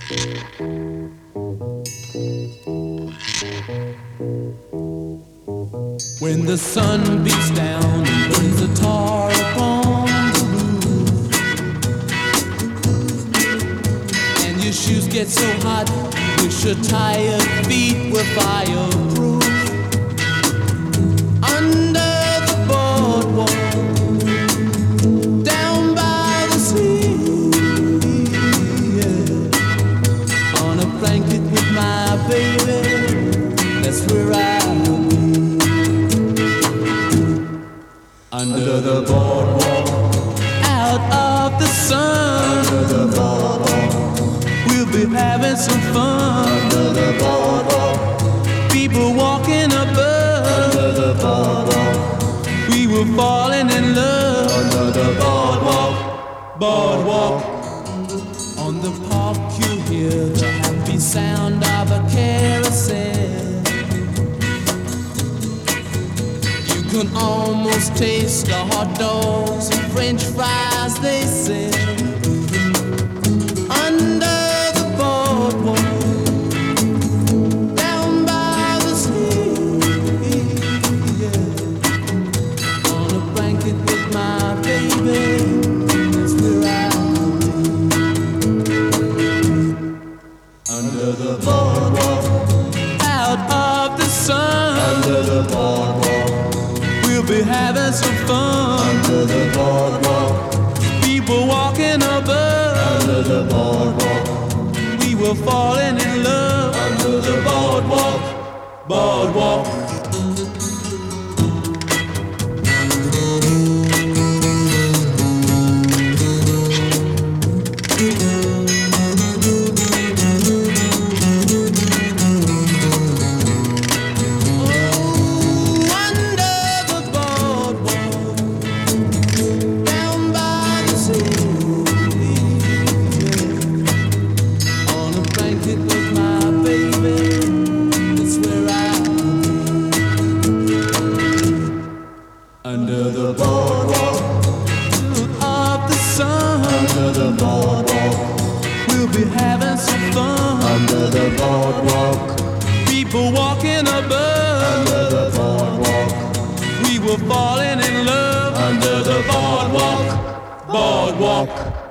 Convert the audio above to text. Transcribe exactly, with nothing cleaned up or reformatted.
When the sun beats down and burns the tar upon the roof, and your shoes get so hot, wish your tired feet were fireproof. Under the boardwalk, down by the sea, yeah. On a blanket with my baby, that's where I under the boardwalk, out of the sun. Under the boardwalk, we'll be having some fun. Under the boardwalk, people walking above. Under the boardwalk, we were falling in love. Under the boardwalk, boardwalk. On the park you hear the happy sound of a carousel. You can almost taste the hot dogs and French fries they sell. Under the boardwalk, down by the sea, yeah. On a blanket with my baby, that's where I'll be. Under the boardwalk, out of the sun. Under the boardwalk, we'll be having some fun. Under the boardwalk, people walking above. Under the boardwalk, we were falling in love. Under the boardwalk, boardwalk. Under the boardwalk, out of the sun. Under the boardwalk, we'll be having some fun. Under the boardwalk, people walking above. Under the boardwalk, we were falling in love. Under the boardwalk, boardwalk.